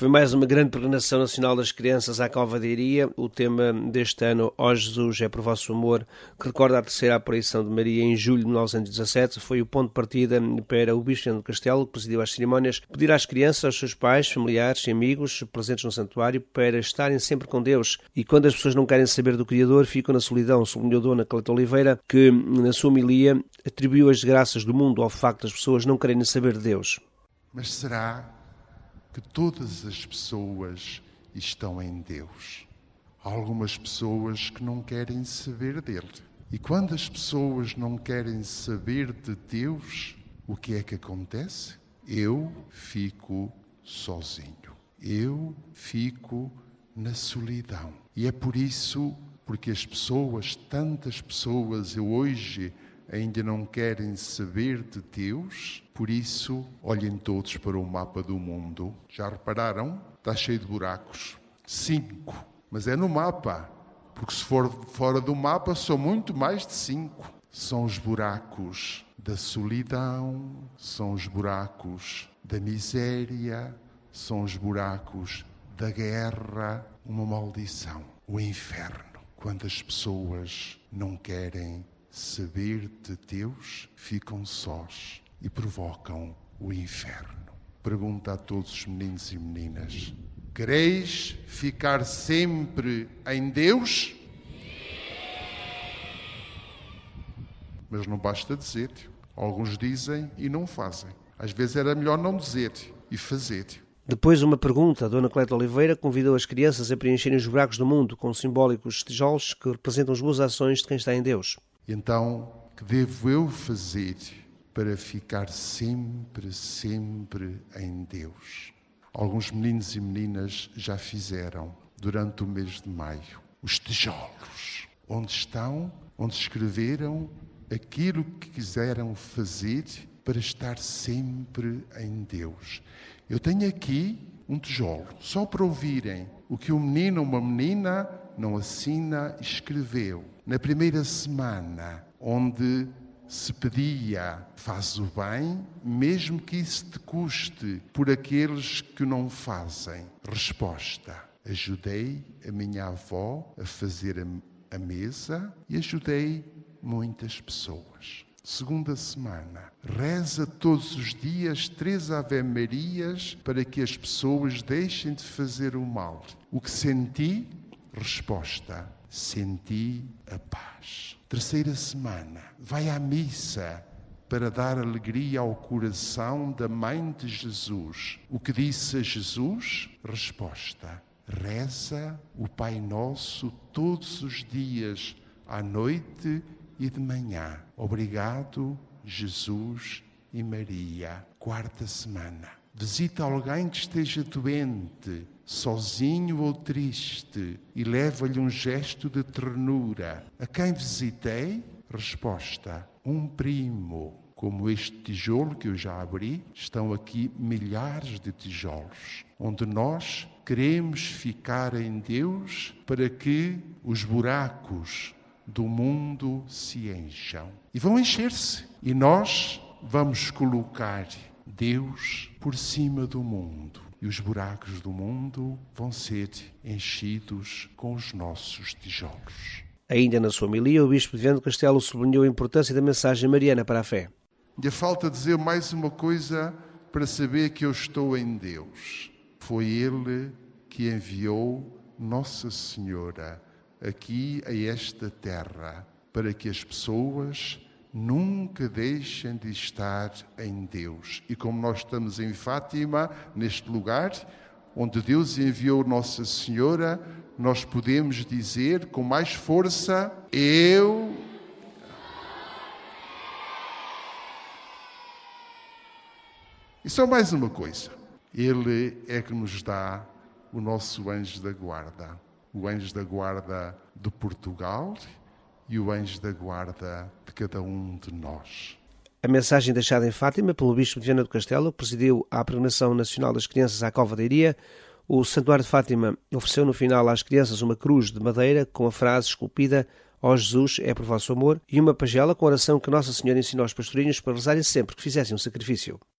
Foi mais uma grande peregrinação nacional das crianças à Cova de Iria. O tema deste ano, Ó Jesus, é por vosso amor, que recorda a terceira aparição de Maria em julho de 1917, foi o ponto de partida para o Bispo do Castelo, que presidiu as cerimónias, pedir às crianças, aos seus pais, familiares e amigos presentes no santuário para estarem sempre com Deus. E quando as pessoas não querem saber do Criador, ficam na solidão, sublinhou Dona Cleita Oliveira, que na sua homilia atribuiu as desgraças do mundo ao facto das pessoas não quererem saber de Deus. Mas será que todas as pessoas estão em Deus? Há algumas pessoas que não querem saber dele. E quando as pessoas não querem saber de Deus, o que é que acontece? Eu fico sozinho. Eu fico na solidão. E é por isso, porque as pessoas, tantas pessoas, hoje ainda não querem saber de Deus, por isso olhem todos para o mapa do mundo. Já repararam? Está cheio de buracos. 5. Mas é no mapa, porque se for fora do mapa são muito mais de 5. São os buracos da solidão, são os buracos da miséria, são os buracos da guerra, uma maldição, o inferno. Quando as pessoas não querem saber de Deus, ficam sós e provocam o inferno. Pergunta a todos os meninos e meninas: quereis ficar sempre em Deus? Mas não basta dizer. Alguns dizem e não fazem. Às vezes era melhor não dizer e fazer. Depois uma pergunta. Dona Cleita Oliveira convidou as crianças a preencherem os buracos do mundo com simbólicos tijolos que representam as boas ações de quem está em Deus. Então, que devo eu fazer para ficar sempre em Deus? Alguns meninos e meninas já fizeram durante o mês de maio os tijolos, onde escreveram aquilo que quiseram fazer para estar sempre em Deus. Eu tenho aqui um tijolo, só para ouvirem o que um menino ou uma menina não assina escreveu. Na primeira semana, onde se pedia, faz o bem, mesmo que isso te custe, por aqueles que não fazem. Resposta: ajudei a minha avó a fazer a mesa e ajudei muitas pessoas. Segunda semana, reza todos os dias 3 Ave-Marias para que as pessoas deixem de fazer o mal. O que senti? Resposta: senti a paz. Terceira semana, vai à missa para dar alegria ao coração da Mãe de Jesus. O que disse a Jesus? Resposta: reza o Pai Nosso todos os dias, à noite e de manhã. Obrigado, Jesus e Maria. Quarta semana, visita alguém que esteja doente, sozinho ou triste, e leva-lhe um gesto de ternura. A quem visitei? Resposta: um primo. Como este tijolo que eu já abri, estão aqui milhares de tijolos, onde nós queremos ficar em Deus para que os buracos do mundo se encham. E vão encher-se. E nós vamos colocar Deus por cima do mundo. E os buracos do mundo vão ser enchidos com os nossos tijolos. Ainda na sua homilia, o Bispo de Viana do Castelo sublinhou a importância da mensagem mariana para a fé. E falta dizer mais uma coisa para saber que eu estou em Deus. Foi Ele que enviou Nossa Senhora aqui a esta terra, para que as pessoas nunca deixem de estar em Deus. E como nós estamos em Fátima, neste lugar, onde Deus enviou Nossa Senhora, nós podemos dizer com mais força: eu... E só mais uma coisa. Ele é que nos dá o nosso anjo da guarda. O anjo da guarda de Portugal e o anjo da guarda de cada um de nós. A mensagem deixada em Fátima pelo Bispo de Viana do Castelo presidiu a Peregrinação Nacional das Crianças à Cova de Iria. O Santuário de Fátima ofereceu no final às crianças uma cruz de madeira com a frase esculpida: Ó Jesus, é por vosso amor, e uma pagela com a oração que Nossa Senhora ensinou aos pastorinhos para rezarem sempre que fizessem um sacrifício.